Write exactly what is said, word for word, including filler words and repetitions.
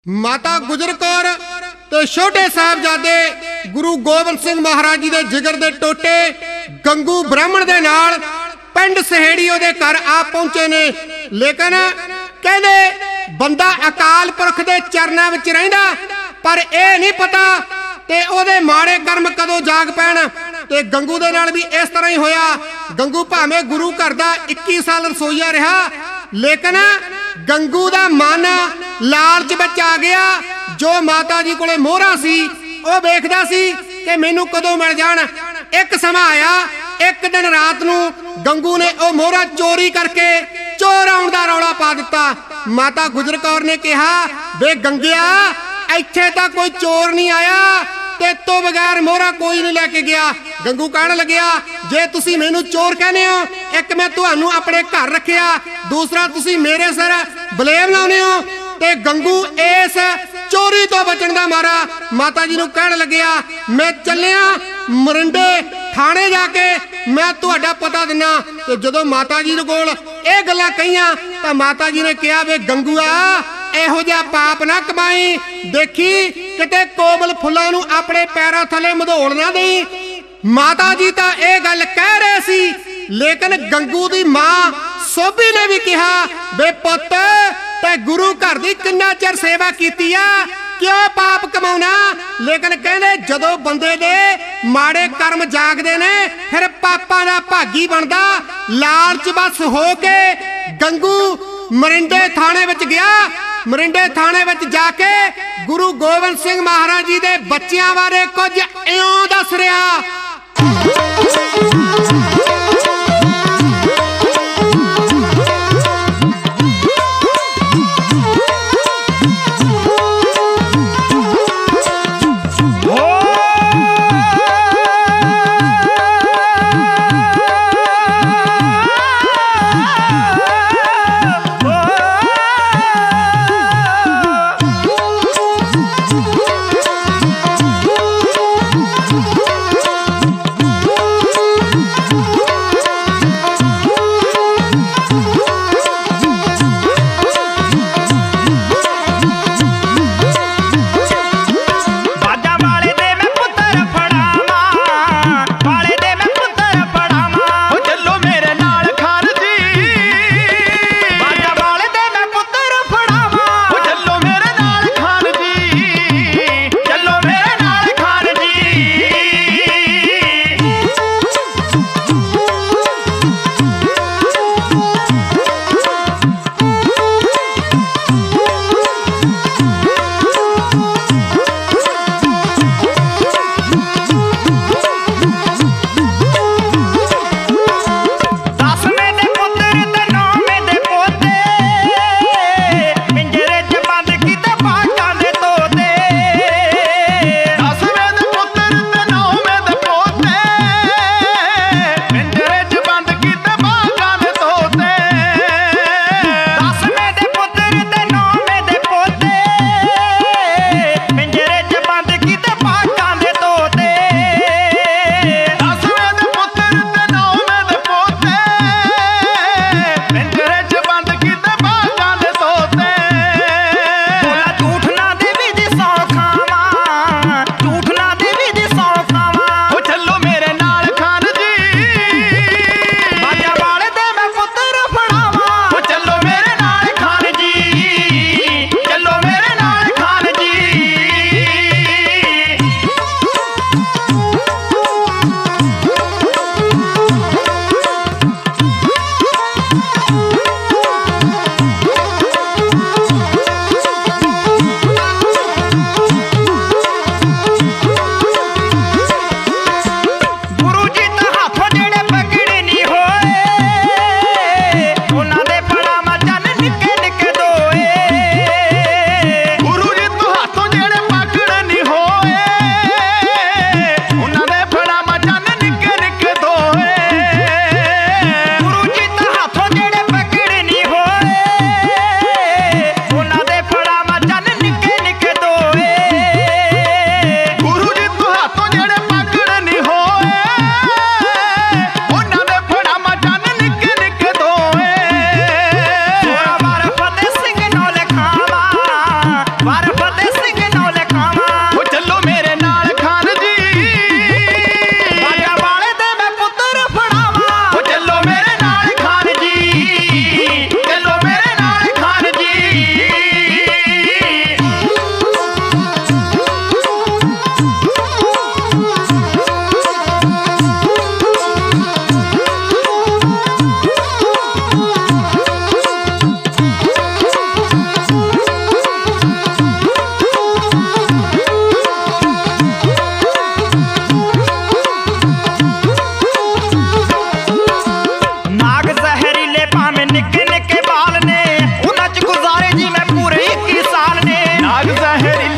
माता गुजर कौर ते छोटे साहबजादे गुरु गोबिंद सिंह महाराज जी दे जिगर दे टोटे गंगू ब्राह्मण दे नाल पिंड सहेड़ी ओदे घर आ पहुंचे ने। लेकिन कहंदे बंदा अकाल पुरख दे चरनां विच रहिंदा पर यह नहीं पता ते ओदे माड़े कर्म कदों जाग पैण। ते गंगू दे नाल भी इस तरह ही होया। गंगू भावें गुरु घर दा इक्की साल रसोईया रहा, लेकिन गंगू दा मन लालच विच आ गया। जो माता जी कोले मोहरा सी वह वेखदा सी कि मैनू कदों मिल जाण। एक समा आया, एक दिन रात नू गंगू ने वह मोहरा चोरी करके चोर आउण दा रौला पा दिता। माता गुजर कौर ने कहा, वे गंगिया इत्थे तां कोई चोर नहीं आया, ते तो बगैर मोहरा कोई नहीं लैके गया। गंगू कहण लग्या, जे तुसी मैनू चोर कहने हो, एक मैं तुहानू अपने घर रखिया, दूसरा तुसी मेरे सिर बलेम लाउने हो। ते गंगू इस चोरी तो बचण दा मारा माता जी नू कहण लग्या, मैं चलिया मरिंडे थाने जाके मैं तुहाडा पता दिना। ते जदों माता जी कोल ये गल्लां कहियां तां माता जी ने कहा, वे गंगूआ इहो जिहा पाप ना कमाई, देखी किते कोमल फुल्लां नू अपने पैरों थले मधोड़ ना देई। माता जी तां ये गल कह रहे सी, लेकिन गंगू दी मां सोभी ने भी कहा, वे पुत्त ते गुरु घर दी किन्ना चिर सेवा कीती आ, क्यों पाप कमाउना। लेकिन कहंदे जदों बंदे दे माड़े कर्म जागदे ने फिर पापां दा भागी बनदा। लालच बस हो के गंगू मरिंडे थाने विच गया। मरिंडे थाने विच जाके गुरु गोबिंद सिंह महाराज जी दे बच्चियां बारे कुछ इउं दस रिहा। ਲਹਿਰੀ